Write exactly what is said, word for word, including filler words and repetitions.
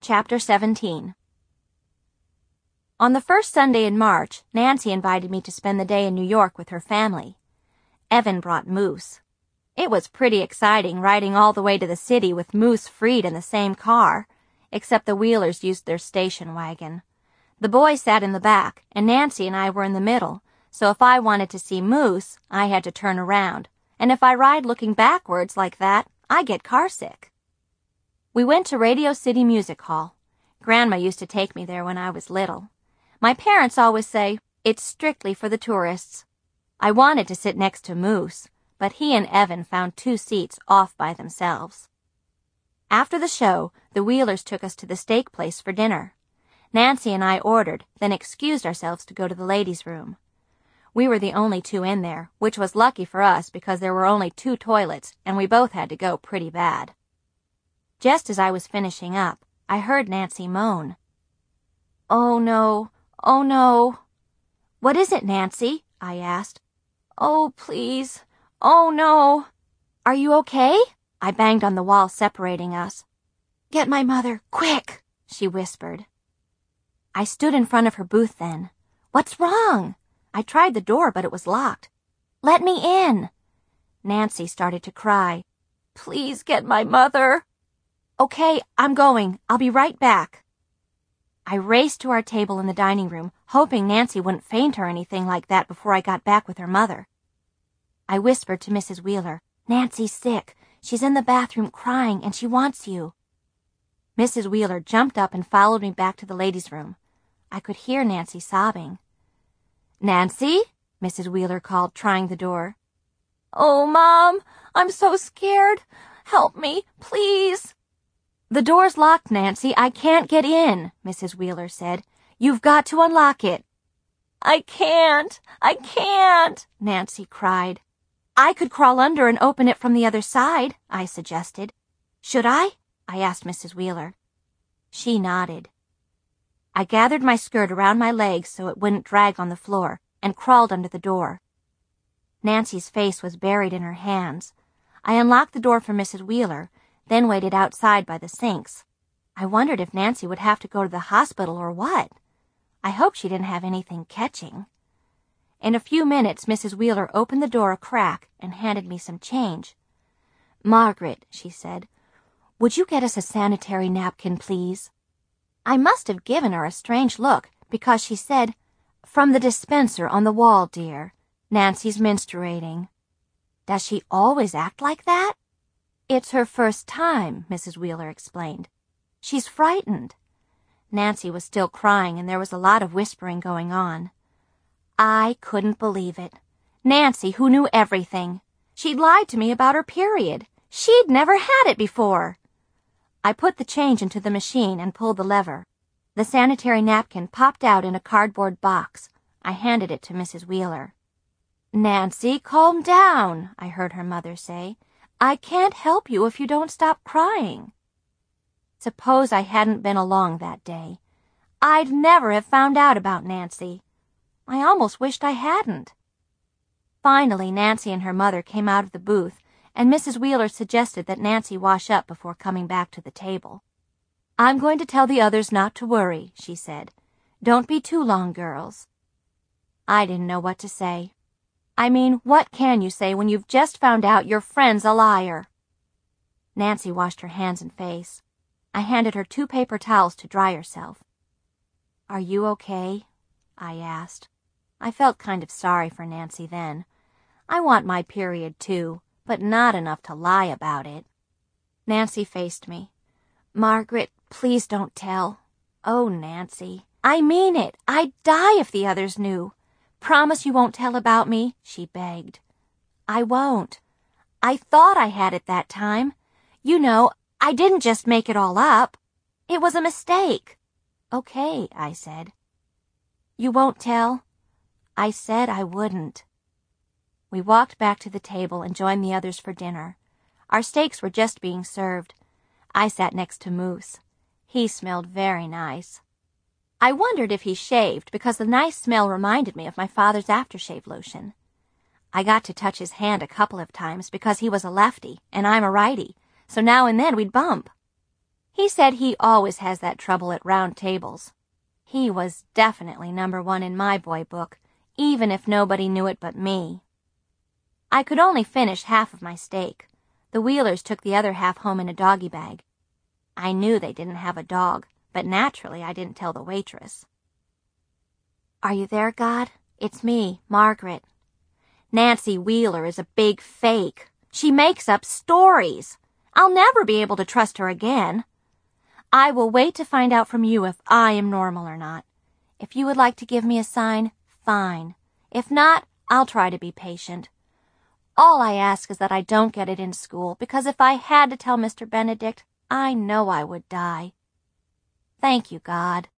Chapter seventeen. On the first Sunday in March, Nancy invited me to spend the day in New York with her family. Evan brought Moose. It was pretty exciting riding all the way to the city with Moose freed in the same car, except the Wheelers used their station wagon. The boy sat in the back, and Nancy and I were in the middle, so if I wanted to see Moose, I had to turn around, and if I ride looking backwards like that, I get carsick. We went to Radio City Music Hall. Grandma used to take me there when I was little. My parents always say, it's strictly for the tourists. I wanted to sit next to Moose, but he and Evan found two seats off by themselves. After the show, the Wheelers took us to the steak place for dinner. Nancy and I ordered, then excused ourselves to go to the ladies' room. We were the only two in there, which was lucky for us because there were only two toilets, and we both had to go pretty bad. Just as I was finishing up, I heard Nancy moan. "Oh, no. Oh, no." "What is it, Nancy?" I asked. "Oh, please. Oh, no." "Are you okay?" I banged on the wall separating us. "Get my mother, quick," she whispered. I stood in front of her booth then. "What's wrong?" I tried the door, but it was locked. "Let me in." Nancy started to cry. "Please get my mother." "Okay, I'm going. I'll be right back." I raced to our table in the dining room, hoping Nancy wouldn't faint or anything like that before I got back with her mother. I whispered to Missus Wheeler, "Nancy's sick. She's in the bathroom crying, and she wants you." Missus Wheeler jumped up and followed me back to the ladies' room. I could hear Nancy sobbing. "Nancy?" Missus Wheeler called, trying the door. "Oh, Mom, I'm so scared. Help me, please." "The door's locked, Nancy. I can't get in," Missus Wheeler said. "You've got to unlock it." "I can't. I can't," Nancy cried. "I could crawl under and open it from the other side," I suggested. "Should I?" I asked Missus Wheeler. She nodded. I gathered my skirt around my legs so it wouldn't drag on the floor and crawled under the door. Nancy's face was buried in her hands. I unlocked the door for Missus Wheeler, then waited outside by the sinks. I wondered if Nancy would have to go to the hospital or what. I hoped she didn't have anything catching. In a few minutes, Missus Wheeler opened the door a crack and handed me some change. "Margaret," she said, "would you get us a sanitary napkin, please?" I must have given her a strange look because she said, "From the dispenser on the wall, dear. Nancy's menstruating." "Does she always act like that?" "It's her first time," Missus Wheeler explained. "She's frightened." Nancy was still crying, and there was a lot of whispering going on. I couldn't believe it. Nancy, who knew everything. She'd lied to me about her period. She'd never had it before. I put the change into the machine and pulled the lever. The sanitary napkin popped out in a cardboard box. I handed it to Missus Wheeler. "Nancy, calm down," I heard her mother say. "I can't help you if you don't stop crying." Suppose I hadn't been along that day. I'd never have found out about Nancy. I almost wished I hadn't. Finally, Nancy and her mother came out of the booth, and Missus Wheeler suggested that Nancy wash up before coming back to the table. "I'm going to tell the others not to worry," she said. "Don't be too long, girls." I didn't know what to say. I mean, what can you say when you've just found out your friend's a liar? Nancy washed her hands and face. I handed her two paper towels to dry herself. "Are you okay?" I asked. I felt kind of sorry for Nancy then. I want my period too, but not enough to lie about it. Nancy faced me. "Margaret, please don't tell." "Oh, Nancy." "I mean it. I'd die if the others knew. Promise you won't tell about me," she begged. "I won't. I thought I had it that time. You know, I didn't just make it all up. It was a mistake." "Okay," I said. "You won't tell?" I said I wouldn't. We walked back to the table and joined the others for dinner. Our steaks were just being served. I sat next to Moose. He smelled very nice. I wondered if he shaved because the nice smell reminded me of my father's aftershave lotion. I got to touch his hand a couple of times because he was a lefty and I'm a righty, so now and then we'd bump. He said he always has that trouble at round tables. He was definitely number one in my boy book, even if nobody knew it but me. I could only finish half of my steak. The Wheelers took the other half home in a doggy bag. I knew they didn't have a dog, but naturally I didn't tell the waitress. Are you there, God? It's me, Margaret. Nancy Wheeler is a big fake. She makes up stories. I'll never be able to trust her again. I will wait to find out from you if I am normal or not. If you would like to give me a sign, fine. If not, I'll try to be patient. All I ask is that I don't get it in school, because if I had to tell Mister Benedict, I know I would die. Thank you, God.